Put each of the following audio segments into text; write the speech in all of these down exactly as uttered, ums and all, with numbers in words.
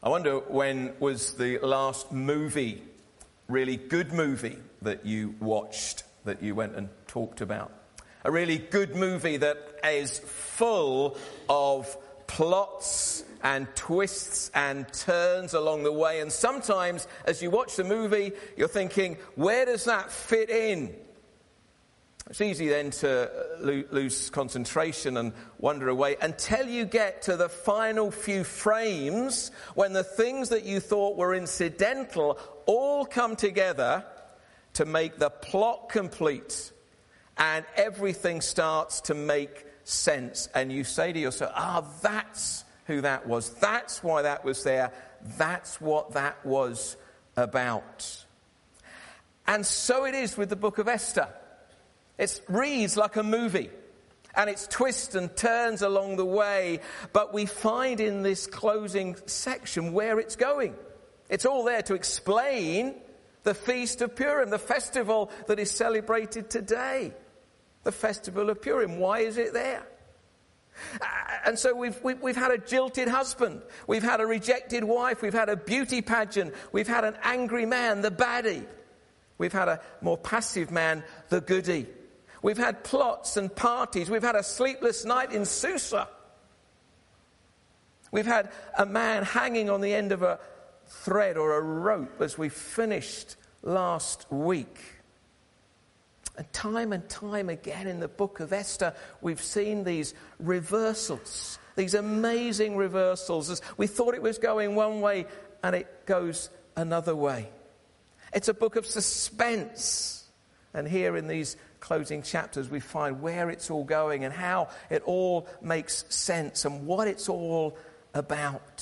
I wonder when was the last movie, really good movie, that you watched, that you went and talked about. A really good movie that is full of plots and twists and turns along the way. And sometimes as you watch the movie, you're thinking, where does that fit in? It's easy then to lose concentration and wander away until you get to the final few frames when the things that you thought were incidental all come together to make the plot complete, and everything starts to make sense. And you say to yourself, ah, oh, that's who that was. That's why that was there. That's what that was about. And so it is with the book of Esther. It reads like a movie, and it's twists and turns along the way, but we find in this closing section where it's going. It's all there to explain the Feast of Purim, the festival that is celebrated today. The Festival of Purim. Why is it there? And so we've, we've, we've had a jilted husband, we've had a rejected wife, we've had a beauty pageant, we've had an angry man, the baddie. We've had a more passive man, the goodie. We've had plots and parties. We've had a sleepless night in Susa. We've had a man hanging on the end of a thread or a rope as we finished last week. And time and time again in the book of Esther, we've seen these reversals, these amazing reversals. As we thought it was going one way and it goes another way. It's a book of suspense. And here in these closing chapters, we find where it's all going and how it all makes sense and what it's all about.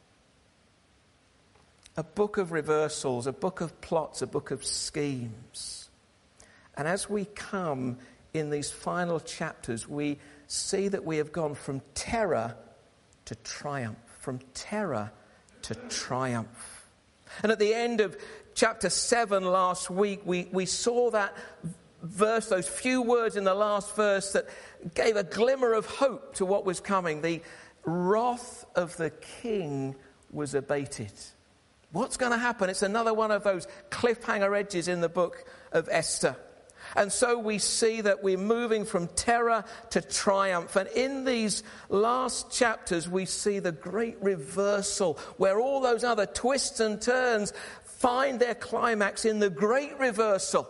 A book of reversals, a book of plots, a book of schemes. And as we come in these final chapters, we see that we have gone from terror to triumph, from terror to triumph. And at the end of chapter seven last week, we, we saw that verse, those few words in the last verse that gave a glimmer of hope to what was coming. The wrath of the king was abated. What's going to happen? It's another one of those cliffhanger edges in the book of Esther. And so we see that we're moving from terror to triumph. And in these last chapters, we see the great reversal where all those other twists and turns find their climax in the great reversal.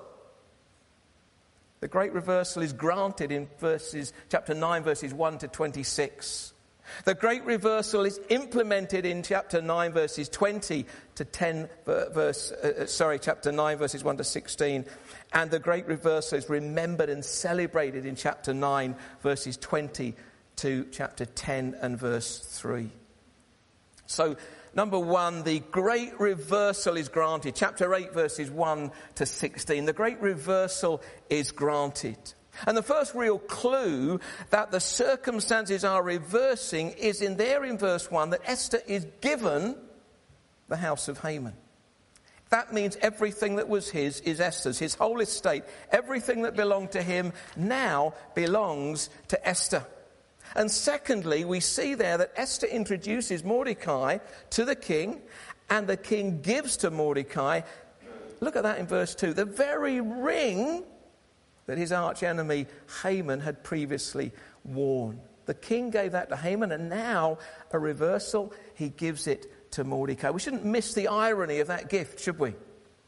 The great reversal is granted in verses, chapter nine, verses one to twenty-six. The great reversal is implemented in chapter nine, verses twenty to ten, verse, uh, sorry, chapter nine, verses one to sixteen. And the great reversal is remembered and celebrated in chapter nine, verses twenty to chapter ten and verse three. So, number one, the great reversal is granted. Chapter eight, verses one to sixteen. The great reversal is granted. And the first real clue that the circumstances are reversing is in there in verse one that Esther is given the house of Haman. That means everything that was his is Esther's. His whole estate, everything that belonged to him now belongs to Esther. And secondly, we see there that Esther introduces Mordecai to the king, and the king gives to Mordecai, look at that in verse two, the very ring that his archenemy Haman had previously worn. The king gave that to Haman, and now a reversal, he gives it to Mordecai. We shouldn't miss the irony of that gift, should we?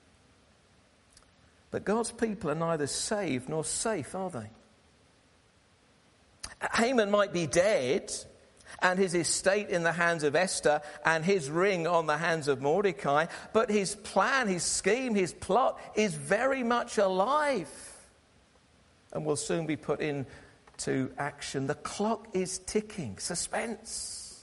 But God's people are neither saved nor safe, are they? Haman might be dead, and his estate in the hands of Esther, and his ring on the hands of Mordecai, but his plan, his scheme, his plot is very much alive and will soon be put into action. The clock is ticking. Suspense.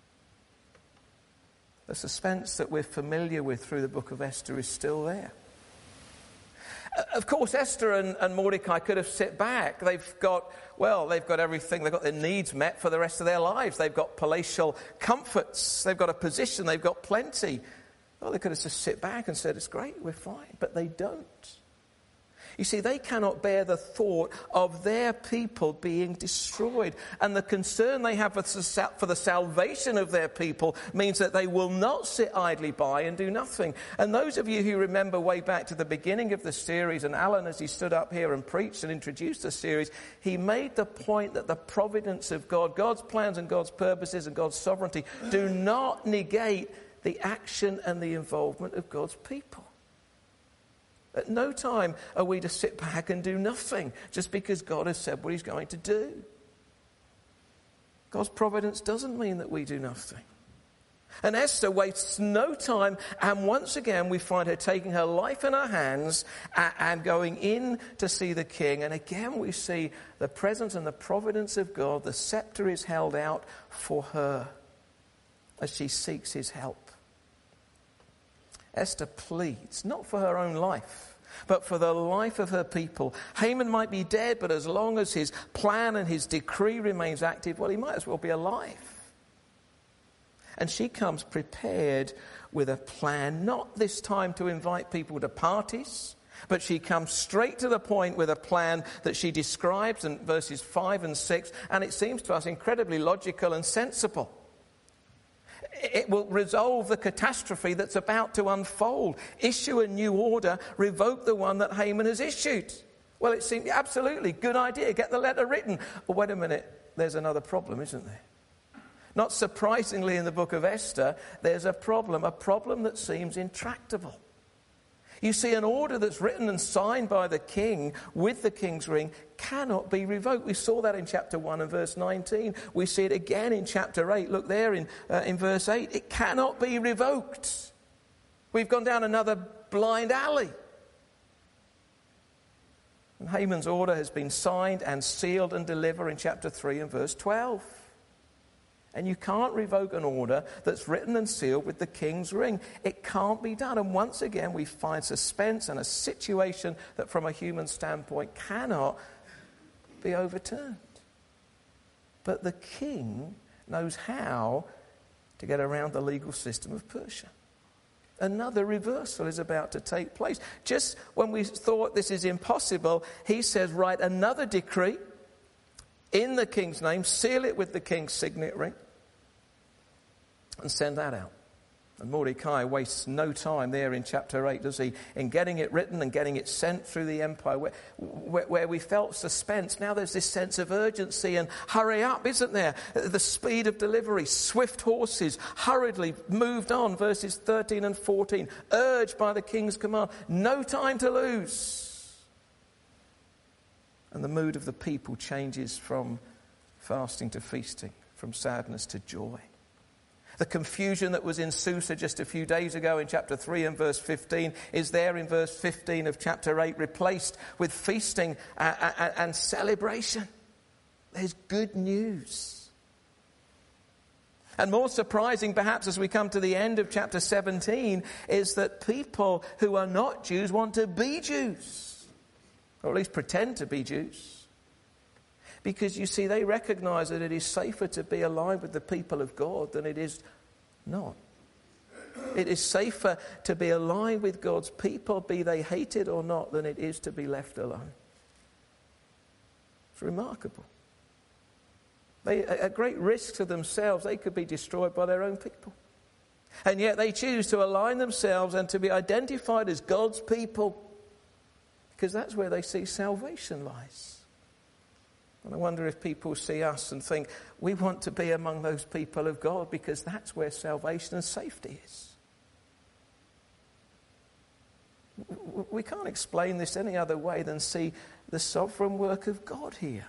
The suspense that we're familiar with through the book of Esther is still there. Of course, Esther and, and Mordecai could have sit back. They've got, well, they've got everything. They've got their needs met for the rest of their lives. They've got palatial comforts. They've got a position. They've got plenty. Well, they could have just sit back and said, it's great, we're fine. But they don't. You see, they cannot bear the thought of their people being destroyed. And the concern they have for the salvation of their people means that they will not sit idly by and do nothing. And those of you who remember way back to the beginning of the series, and Alan, as he stood up here and preached and introduced the series, he made the point that the providence of God, God's plans and God's purposes and God's sovereignty do not negate the action and the involvement of God's people. At no time are we to sit back and do nothing just because God has said what he's going to do. God's providence doesn't mean that we do nothing. And Esther wastes no time, and once again we find her taking her life in her hands and going in to see the king. And again we see the presence and the providence of God. The scepter is held out for her as she seeks his help. Esther pleads, not for her own life, but for the life of her people. Haman might be dead, but as long as his plan and his decree remains active, well, he might as well be alive. And she comes prepared with a plan, not this time to invite people to parties, but she comes straight to the point with a plan that she describes in verses five and six, and it seems to us incredibly logical and sensible. It will resolve the catastrophe that's about to unfold. Issue a new order, revoke the one that Haman has issued. Well, it seemed absolutely good idea. Get the letter written. But wait a minute, there's another problem, isn't there? Not surprisingly, in the book of Esther, there's a problem, a problem that seems intractable. You see, an order that's written and signed by the king with the king's ring cannot be revoked. We saw that in chapter one and verse nineteen. We see it again in chapter eight. Look there in, uh, in verse eight. It cannot be revoked. We've gone down another blind alley. And Haman's order has been signed and sealed and delivered in chapter three and verse twelve. And you can't revoke an order that's written and sealed with the king's ring. It can't be done. And once again, we find suspense and a situation that from a human standpoint cannot be overturned. But the king knows how to get around the legal system of Persia. Another reversal is about to take place. Just when we thought this is impossible, he says, write another decree in the king's name, seal it with the king's signet ring, and send that out. And Mordecai wastes no time there in chapter eight, does he, in getting it written and getting it sent through the empire. Where, where, where we felt suspense, now there's this sense of urgency and hurry up, isn't there? The speed of delivery, swift horses, hurriedly moved on, verses thirteen and fourteen, urged by the king's command, no time to lose. And the mood of the people changes from fasting to feasting, from sadness to joy. The confusion that was in Susa just a few days ago in chapter three and verse fifteen is there in verse fifteen of chapter eight, replaced with feasting and, and celebration. There's good news. And more surprising, perhaps, as we come to the end of chapter seventeen, is that people who are not Jews want to be Jews. Or at least pretend to be Jews. Because, you see, they recognize that it is safer to be aligned with the people of God than it is not. It is safer to be aligned with God's people, be they hated or not, than it is to be left alone. It's remarkable. They, at great risk to themselves, they could be destroyed by their own people. And yet they choose to align themselves and to be identified as God's people, because that's where they see salvation lies. And I wonder if people see us and think, we want to be among those people of God because that's where salvation and safety is. We can't explain this any other way than see the sovereign work of God here.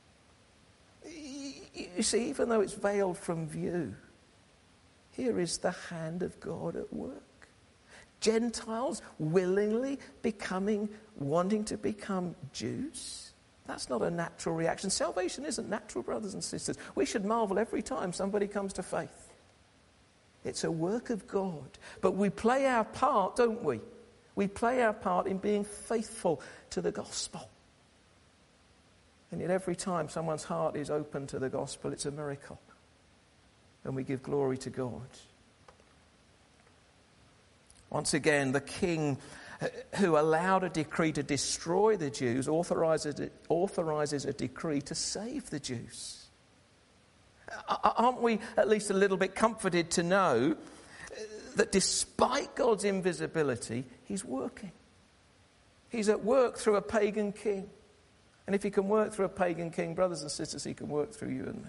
You see, even though it's veiled from view, here is the hand of God at work. Gentiles willingly becoming, wanting to become Jews. That's not a natural reaction. Salvation isn't natural, brothers and sisters. We should marvel every time somebody comes to faith. It's a work of God. But we play our part, don't we? We play our part in being faithful to the gospel. And yet every time someone's heart is open to the gospel, it's a miracle. And we give glory to God. Once again, the king who allowed a decree to destroy the Jews, authorizes, authorizes a decree to save the Jews. Aren't we at least a little bit comforted to know that despite God's invisibility, he's working? He's at work through a pagan king. And if he can work through a pagan king, brothers and sisters, he can work through you and me.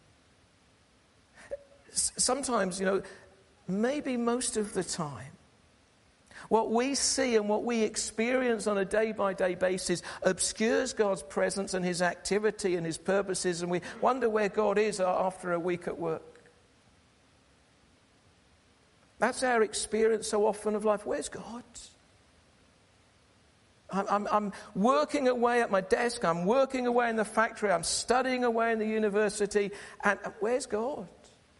Sometimes, you know, maybe most of the time, what we see and what we experience on a day-by-day basis obscures God's presence and his activity and his purposes, and we wonder where God is after a week at work. That's our experience so often of life. Where's God? I'm, I'm, I'm working away at my desk, I'm working away in the factory, I'm studying away in the university, and where's God?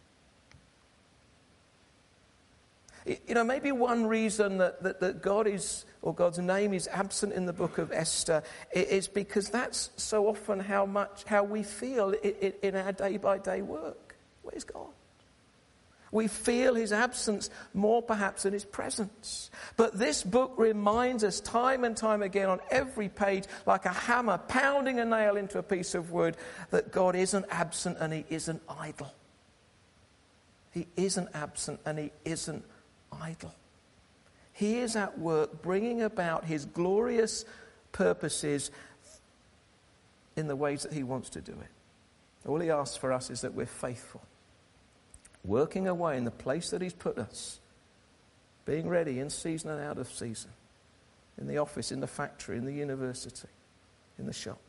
You know, maybe one reason that, that, that God is, or God's name is absent in the book of Esther is because that's so often how much, how we feel in, in our day-by-day work. Where's God? We feel his absence more perhaps than his presence. But this book reminds us time and time again on every page, like a hammer pounding a nail into a piece of wood, that God isn't absent and he isn't idle. He isn't absent and he isn't idle. He is at work bringing about his glorious purposes in the ways that he wants to do it. All he asks for us is that we're faithful, working away in the place that he's put us, being ready in season and out of season, in the office, in the factory, in the university, in the shop.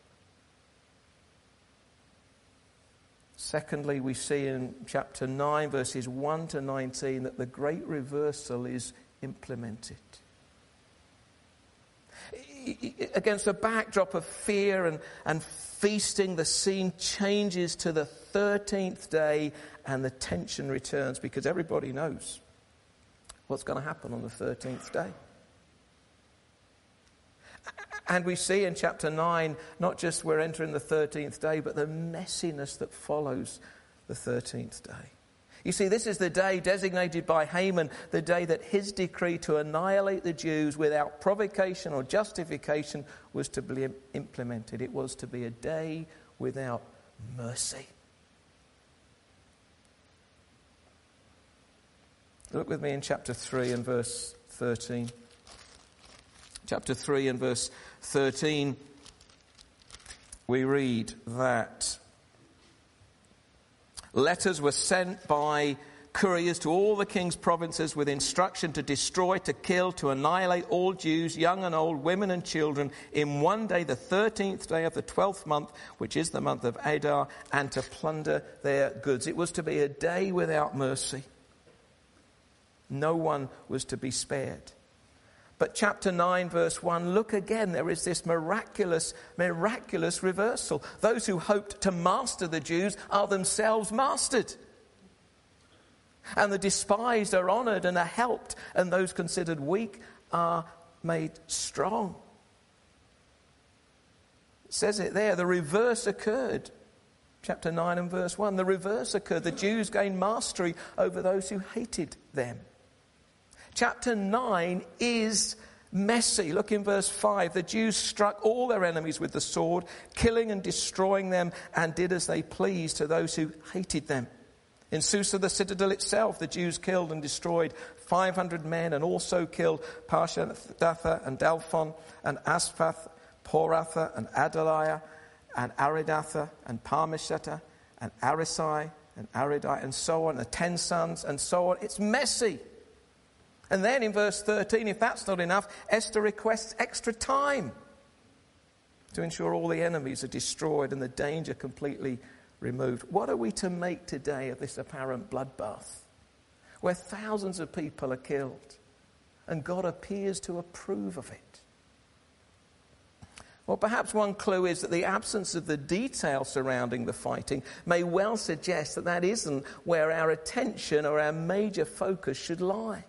Secondly, we see in chapter nine, verses one to nineteen, that the great reversal is implemented. Against a backdrop of fear and, and feasting, the scene changes to the thirteenth day and the tension returns, because everybody knows what's going to happen on the thirteenth day. And we see in chapter nine, not just we're entering the thirteenth day, but the messiness that follows the thirteenth day. You see, this is the day designated by Haman, the day that his decree to annihilate the Jews without provocation or justification was to be implemented. It was to be a day without mercy. Look with me in chapter three and verse thirteen. Chapter three and verse thirteen, we read that letters were sent by couriers to all the king's provinces with instruction to destroy, to kill, to annihilate all Jews, young and old, women and children, in one day, the thirteenth day of the twelfth month, which is the month of Adar, and to plunder their goods. It was to be a day without mercy. No one was to be spared. But chapter nine, verse one, look again, there is this miraculous, miraculous reversal. Those who hoped to master the Jews are themselves mastered. And the despised are honoured and are helped, and those considered weak are made strong. It says it there, the reverse occurred. Chapter nine and verse one, the reverse occurred. The Jews gained mastery over those who hated them. Chapter nine is messy. Look in verse five. The Jews struck all their enemies with the sword, killing and destroying them, and did as they pleased to those who hated them. In Susa, the citadel itself, the Jews killed and destroyed five hundred men, and also killed Parshandatha and Dalphon and Asphath, Poratha and Adaliah and Aridatha and Parmeshata and Arisai and Aridai and so on, the ten sons and so on. It's messy. And then in verse thirteen, if that's not enough, Esther requests extra time to ensure all the enemies are destroyed and the danger completely removed. What are we to make today of this apparent bloodbath, where thousands of people are killed and God appears to approve of it? Well, perhaps one clue is that the absence of the detail surrounding the fighting may well suggest that that isn't where our attention or our major focus should lie.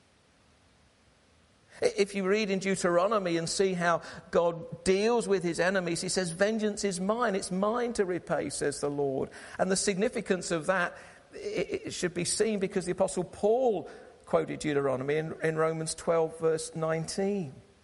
If you read in Deuteronomy and see how God deals with his enemies, he says, vengeance is mine, it's mine to repay, says the Lord. And the significance of that, it should be seen because the Apostle Paul quoted Deuteronomy in, in Romans twelve, verse nineteen.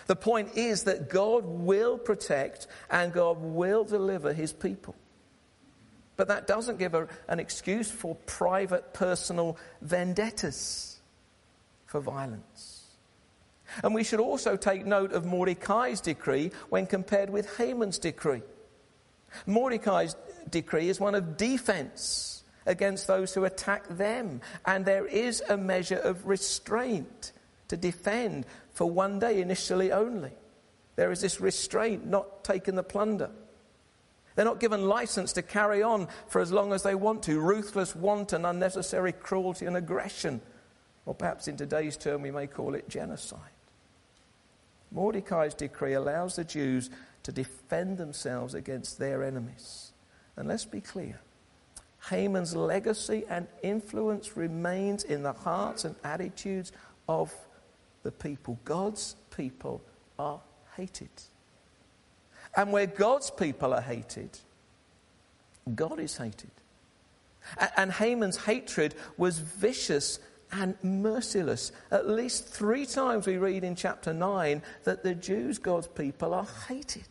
The point is that God will protect and God will deliver his people. But that doesn't give a, an excuse for private, personal vendettas, for violence. And we should also take note of Mordecai's decree when compared with Haman's decree. Mordecai's decree is one of defense against those who attack them. And there is a measure of restraint to defend for one day initially only. There is this restraint, not taking the plunder. They're not given license to carry on for as long as they want to. Ruthless, wanton, unnecessary cruelty and aggression. Or perhaps in today's term we may call it genocide. Mordecai's decree allows the Jews to defend themselves against their enemies. And let's be clear. Haman's legacy and influence remains in the hearts and attitudes of the people. God's people are hated. And where God's people are hated, God is hated. And Haman's hatred was vicious and merciless. At least three times we read in chapter nine that the Jews, God's people, are hated.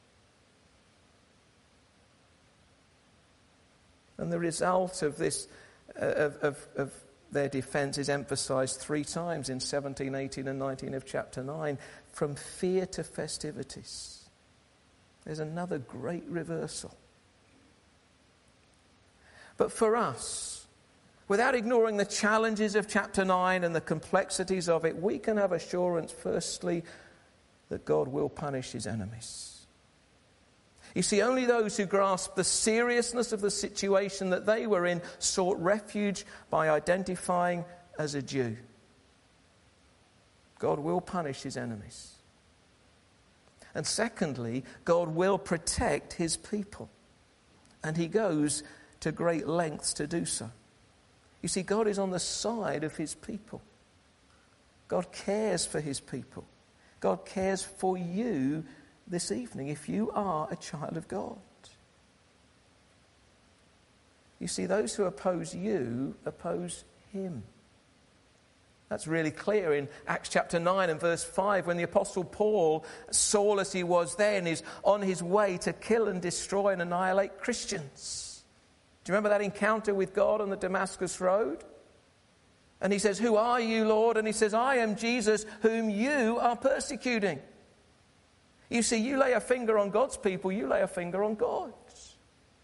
And the result of this, uh, of, of, of their defense is emphasized three times in seventeen, eighteen and nineteen of chapter nine. From fear to festivities. There's another great reversal. But for us, without ignoring the challenges of chapter nine and the complexities of it, we can have assurance, firstly, that God will punish his enemies. You see, only those who grasp the seriousness of the situation that they were in sought refuge by identifying as a Jew. God will punish his enemies. And secondly, God will protect his people. And he goes to great lengths to do so. You see, God is on the side of his people. God cares for his people. God cares for you this evening if you are a child of God. You see, those who oppose you oppose him. That's really clear in Acts chapter nine and verse five when the Apostle Paul, Saul as he was then, is on his way to kill and destroy and annihilate Christians. Do you remember that encounter with God on the Damascus Road? And he says, "Who are you, Lord?" And he says, "I am Jesus whom you are persecuting." You see, you lay a finger on God's people, you lay a finger on God's.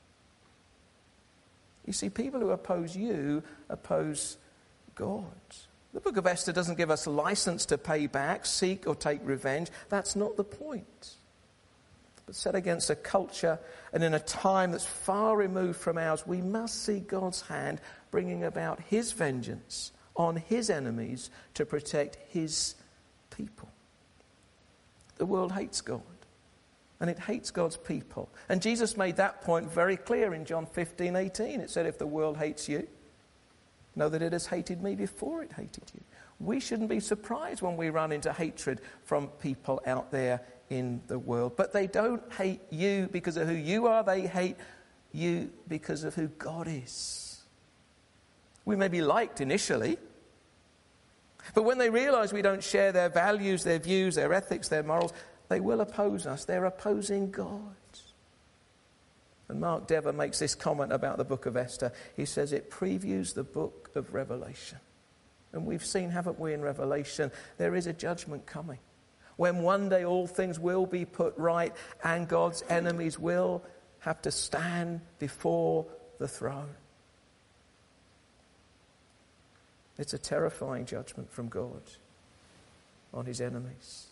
You see, people who oppose you oppose God. The book of Esther doesn't give us license to pay back, seek or take revenge. That's not the point. But set against a culture and in a time that's far removed from ours, we must see God's hand bringing about his vengeance on his enemies to protect his people. The world hates God, and it hates God's people. And Jesus made that point very clear in John fifteen eighteen. It said, if the world hates you, know that it has hated me before it hated you. We shouldn't be surprised when we run into hatred from people out there in the world. But they don't hate you because of who you are. They hate you because of who God is. We may be liked initially, but when they realize we don't share their values, their views, their ethics, their morals, they will oppose us. They're opposing God. And Mark Dever makes this comment about the book of Esther. He says it previews the book of Revelation. And we've seen, haven't we, in Revelation, there is a judgment coming. When one day all things will be put right and God's enemies will have to stand before the throne. It's a terrifying judgment from God on his enemies.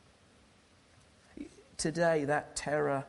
Today, that terror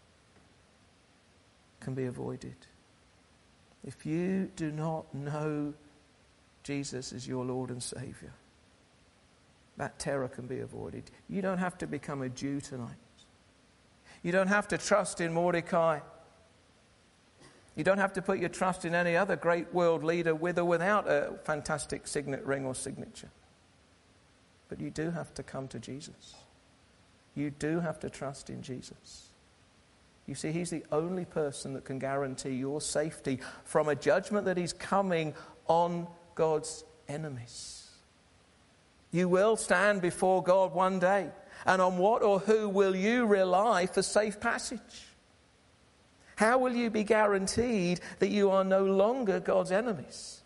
can be avoided. If you do not know Jesus as your Lord and Saviour, that terror can be avoided. You don't have to become a Jew tonight. You don't have to trust in Mordecai. You don't have to put your trust in any other great world leader with or without a fantastic signet ring or signature. But you do have to come to Jesus. You do have to trust in Jesus. You see, he's the only person that can guarantee your safety from a judgment that is coming on God's enemies. You will stand before God one day, And on what or who will you rely for safe passage? How will you be guaranteed that you are no longer God's enemies?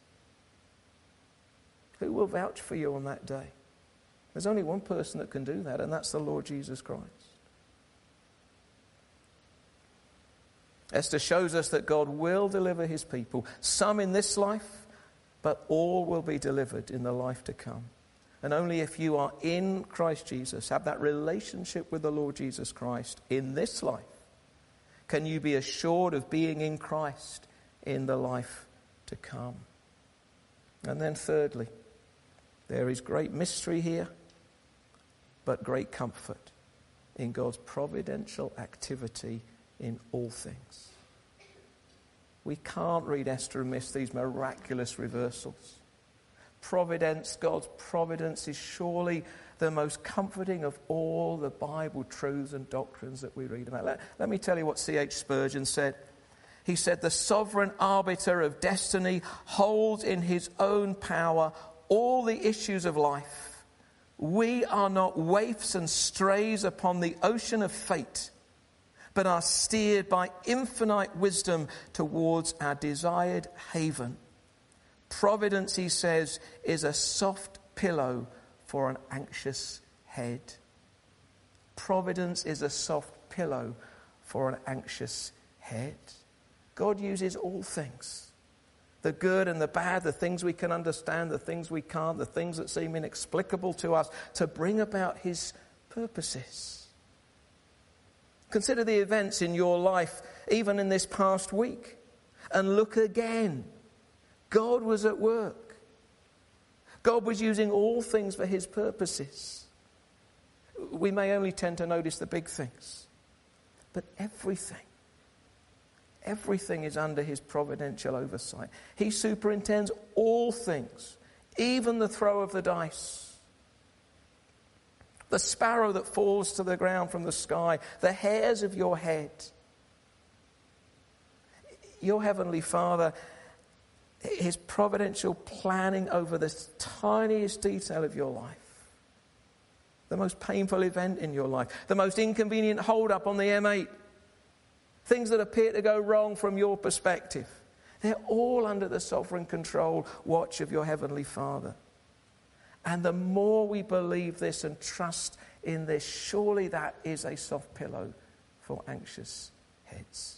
Who will vouch for you on that day? There's only one person that can do that, and that's the Lord Jesus Christ. Esther shows us that God will deliver his people, some in this life, but all will be delivered in the life to come. And only if you are in Christ Jesus, have that relationship with the Lord Jesus Christ in this life, can you be assured of being in Christ in the life to come. And then thirdly, there is great mystery here, but great comfort in God's providential activity in all things. We can't read Esther and miss these miraculous reversals. Providence, God's providence, is surely the most comforting of all the Bible truths and doctrines that we read about. Let, let me tell you what C H Spurgeon said. He said, "The sovereign arbiter of destiny holds in his own power all the issues of life. We are not waifs and strays upon the ocean of fate, but are steered by infinite wisdom towards our desired haven. Providence," he says, "is a soft pillow for an anxious head." Providence is a soft pillow for an anxious head. God uses all things, the good and the bad, the things we can understand, the things we can't, the things that seem inexplicable to us, to bring about his purposes. Consider the events in your life, even in this past week, and look again. God was at work. God was using all things for his purposes. We may only tend to notice the big things, but everything, everything is under his providential oversight. He superintends all things, even the throw of the dice. The sparrow that falls to the ground from the sky, the hairs of your head. Your Heavenly Father, his providential planning over the tiniest detail of your life. The most painful event in your life. The most inconvenient hold-up on the M eight. Things that appear to go wrong from your perspective. They're all under the sovereign control, watch of your Heavenly Father. And the more we believe this and trust in this, surely that is a soft pillow for anxious heads.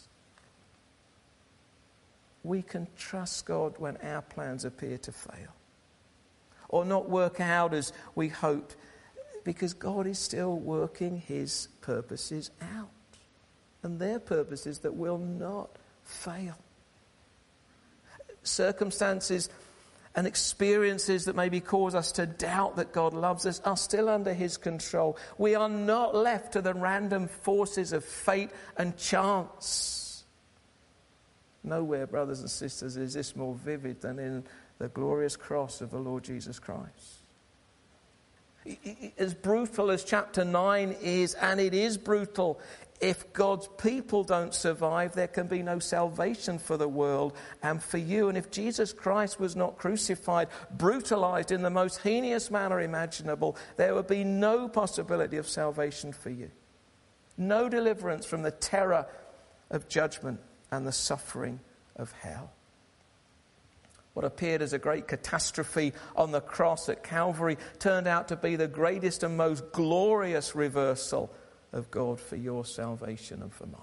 We can trust God when our plans appear to fail or not work out as we hope, because God is still working his purposes out, and their purposes that will not fail. Circumstances and experiences that maybe cause us to doubt that God loves us are still under his control. We are not left to the random forces of fate and chance. Nowhere, brothers and sisters, is this more vivid than in the glorious cross of the Lord Jesus Christ. As brutal as chapter nine is, and it is brutal, if God's people don't survive, there can be no salvation for the world and for you. And if Jesus Christ was not crucified, brutalized in the most heinous manner imaginable, there would be no possibility of salvation for you. No deliverance from the terror of judgment and the suffering of hell. What appeared as a great catastrophe on the cross at Calvary turned out to be the greatest and most glorious reversal of God for your salvation and for mine.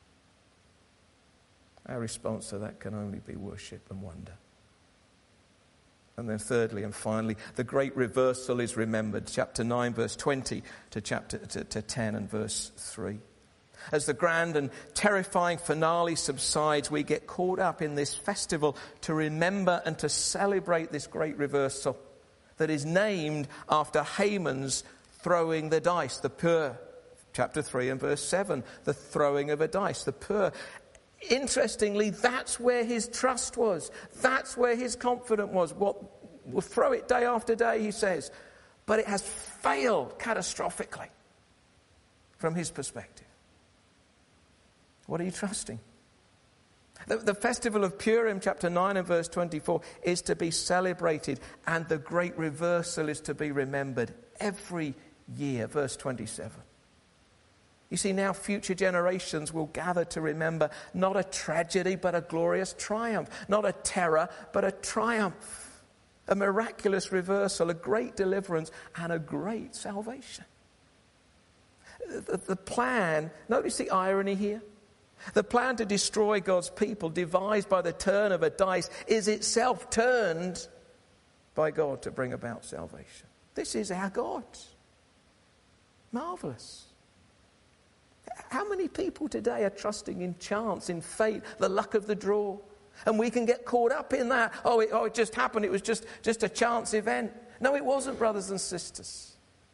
Our response to that can only be worship and wonder. And then thirdly and finally, the great reversal is remembered. Chapter nine, verse twenty to chapter to, to ten and verse three. As the grand and terrifying finale subsides, we get caught up in this festival to remember and to celebrate this great reversal that is named after Haman's throwing the dice, the pur. Chapter three and verse seven, the throwing of a dice, the pur. Interestingly, that's where his trust was. That's where his confidence was. What, we'll throw it day after day, he says. But it has failed catastrophically from his perspective. What are you trusting? The, the festival of Purim, chapter nine and verse twenty-four, is to be celebrated, and the great reversal is to be remembered every year. Verse twenty-seven. You see, now future generations will gather to remember not a tragedy, but a glorious triumph. Not a terror, but a triumph. A miraculous reversal, a great deliverance, and a great salvation. The, the plan, notice the irony here. The plan to destroy God's people, devised by the turn of a dice, is itself turned by God to bring about salvation. This is our God. Marvelous. How many people today are trusting in chance, in fate, the luck of the draw? And we can get caught up in that. Oh, it, oh, it just happened. It was just, just a chance event. No, it wasn't, brothers and sisters.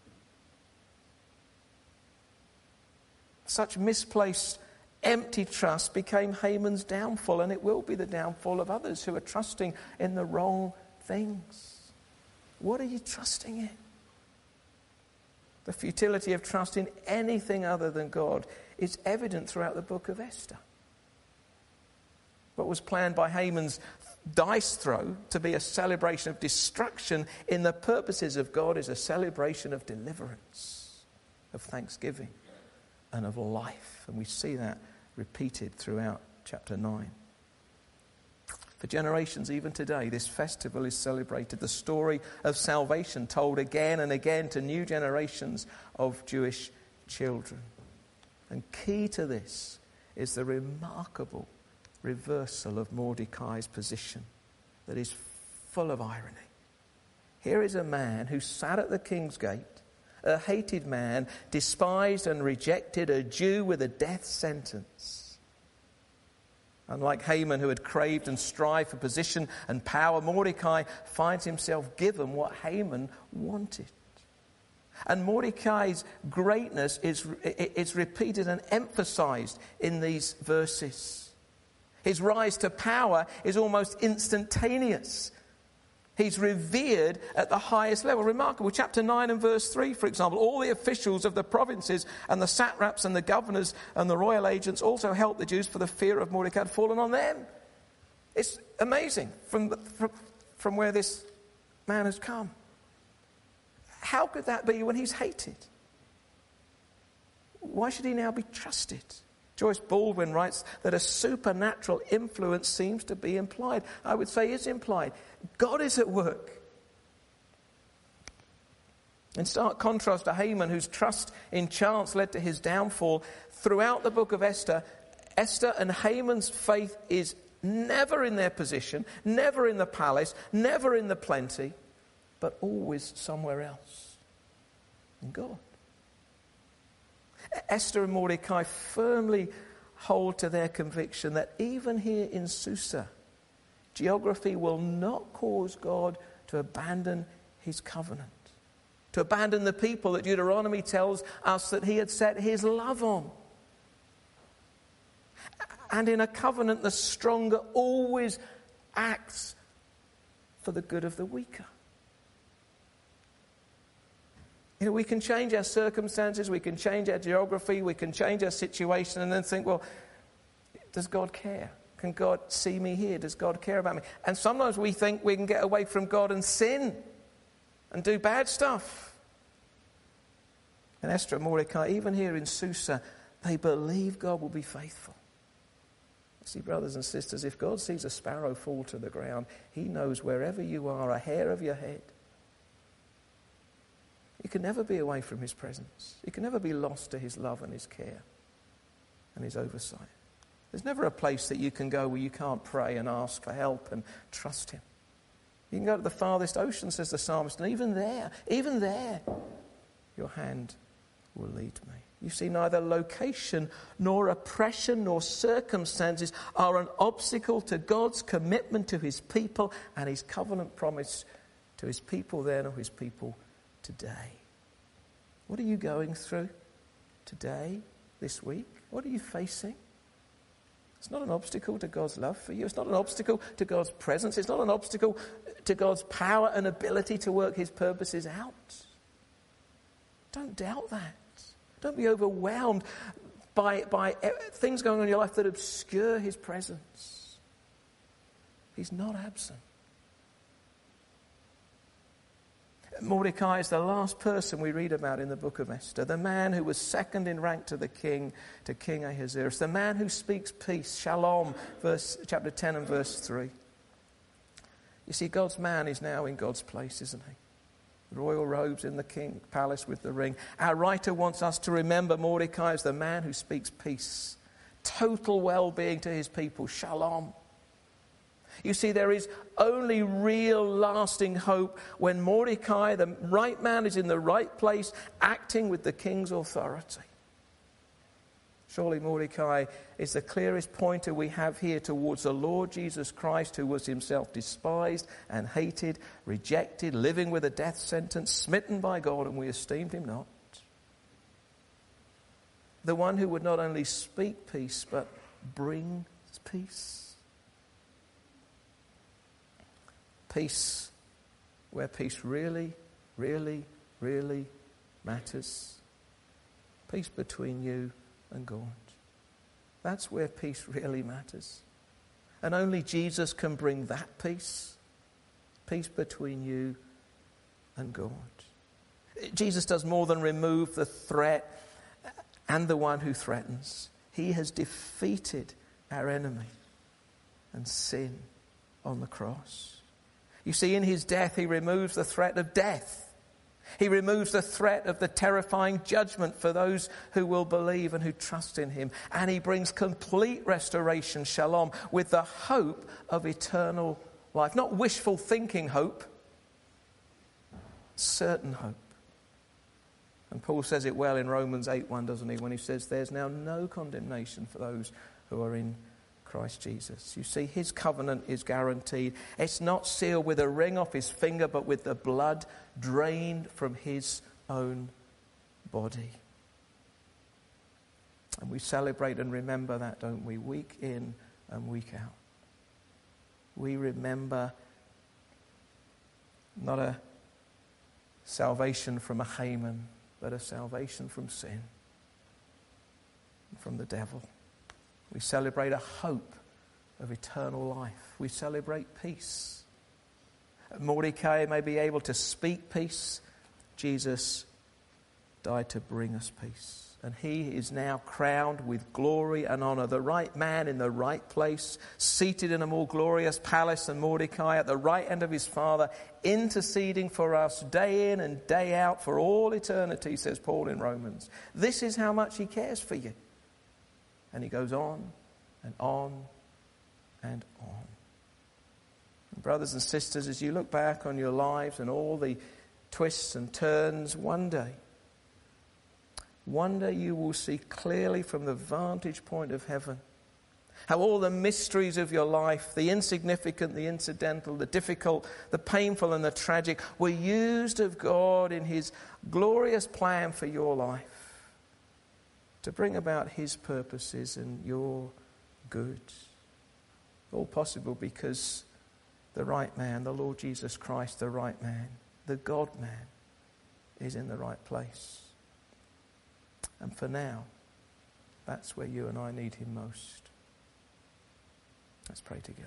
Such misplaced, empty trust became Haman's downfall, and it will be the downfall of others who are trusting in the wrong things. What are you trusting in? The futility of trust in anything other than God is evident throughout the book of Esther. What was planned by Haman's dice throw to be a celebration of destruction in the purposes of God is a celebration of deliverance, of thanksgiving, and of life. And we see that repeated throughout chapter nine. For generations, even today, this festival is celebrated. The story of salvation told again and again to new generations of Jewish children. And key to this is the remarkable reversal of Mordecai's position that is full of irony. Here is a man who sat at the king's gate, a hated man, despised and rejected, a Jew with a death sentence. Unlike Haman, who had craved and strived for position and power, Mordecai finds himself given what Haman wanted. And Mordecai's greatness is, is repeated and emphasized in these verses. His rise to power is almost instantaneous. He's revered at the highest level. Remarkable. Chapter nine and verse three, for example. All the officials of the provinces and the satraps and the governors and the royal agents also helped the Jews, for the fear of Mordecai had fallen on them. It's amazing from, the, from, from where this man has come. How could that be when he's hated? Why should he now be trusted? Joyce Baldwin writes that a supernatural influence seems to be implied. I would say is implied. God is at work. In stark contrast to Haman, whose trust in chance led to his downfall, throughout the book of Esther, Esther and Haman's faith is never in their position, never in the palace, never in the plenty, but always somewhere else. In God. Esther and Mordecai firmly hold to their conviction that even here in Susa, geography will not cause God to abandon his covenant, to abandon the people that Deuteronomy tells us that he had set his love on. And in a covenant, the stronger always acts for the good of the weaker. You know, we can change our circumstances, we can change our geography, we can change our situation and then think, well, does God care? Can God see me here? Does God care about me? And sometimes we think we can get away from God and sin and do bad stuff. And Esther and Mordecai, even here in Susa, they believe God will be faithful. See, brothers and sisters, if God sees a sparrow fall to the ground, he knows wherever you are, a hair of your head. You can never be away from his presence. You can never be lost to his love and his care and his oversight. There's never a place that you can go where you can't pray and ask for help and trust him. You can go to the farthest ocean, says the psalmist, and even there, even there, your hand will lead me. You see, neither location nor oppression nor circumstances are an obstacle to God's commitment to his people and his covenant promise to his people then or his people today. What are you going through today, this week? What are you facing? It's not an obstacle to God's love for you. It's not an obstacle to God's presence. It's not an obstacle to God's power and ability to work his purposes out. Don't doubt that. Don't be overwhelmed by, by things going on in your life that obscure his presence. He's not absent. Mordecai is the last person we read about in the book of Esther, the man who was second in rank to the king, to King Ahasuerus, the man who speaks peace, shalom, verse, chapter ten and verse three. You see, God's man is now in God's place, isn't he? The royal robes in the king palace with the ring. Our writer wants us to remember Mordecai as the man who speaks peace, total well-being to his people, shalom. You see, there is only real lasting hope when Mordecai, the right man, is in the right place, acting with the king's authority. Surely Mordecai is the clearest pointer we have here towards the Lord Jesus Christ, who was himself despised and hated, rejected, living with a death sentence, smitten by God, and we esteemed him not. The one who would not only speak peace, but bring peace. Peace where peace really, really, really matters. Peace between you and God. That's where peace really matters. And only Jesus can bring that peace. Peace between you and God. Jesus does more than remove the threat and the one who threatens. He has defeated our enemy and sin on the cross. You see, in his death, he removes the threat of death. He removes the threat of the terrifying judgment for those who will believe and who trust in him. And he brings complete restoration, shalom, with the hope of eternal life. Not wishful thinking hope, certain hope. And Paul says it well in Romans eight one, doesn't he, when he says, there's now no condemnation for those who are in Christ Jesus. You see, his covenant is guaranteed. It's not sealed with a ring off his finger, but with the blood drained from his own body. And we celebrate and remember that, don't we? Week in and week out. We remember not a salvation from a Haman, but a salvation from sin, from the devil. We celebrate a hope of eternal life. We celebrate peace. Mordecai may be able to speak peace. Jesus died to bring us peace. And he is now crowned with glory and honor. The right man in the right place, seated in a more glorious palace than Mordecai, at the right hand of his Father, interceding for us day in and day out for all eternity, says Paul in Romans. This is how much he cares for you. And he goes on and on and on. And brothers and sisters, as you look back on your lives and all the twists and turns, one day, one day you will see clearly from the vantage point of heaven how all the mysteries of your life, the insignificant, the incidental, the difficult, the painful and the tragic, were used of God in his glorious plan for your life, to bring about his purposes and your good. All possible because the right man, the Lord Jesus Christ, the right man, the God-man, is in the right place. And for now, that's where you and I need him most. Let's pray together.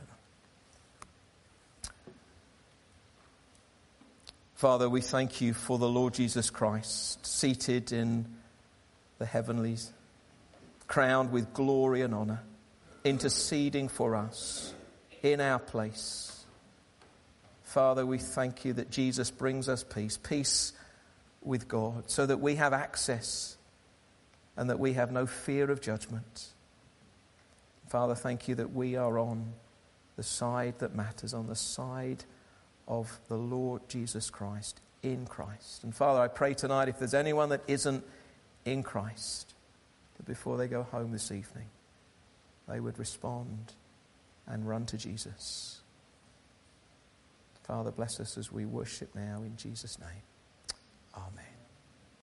Father, we thank you for the Lord Jesus Christ, seated in the heavenlies, crowned with glory and honor, interceding for us in our place. Father, we thank you that Jesus brings us peace, peace with God, so that we have access and that we have no fear of judgment. Father, thank you that we are on the side that matters, on the side of the Lord Jesus Christ, in Christ. And Father, I pray tonight, if there's anyone that isn't in Christ, that before they go home this evening, they would respond and run to Jesus. Father, bless us as we worship now in Jesus' name. Amen.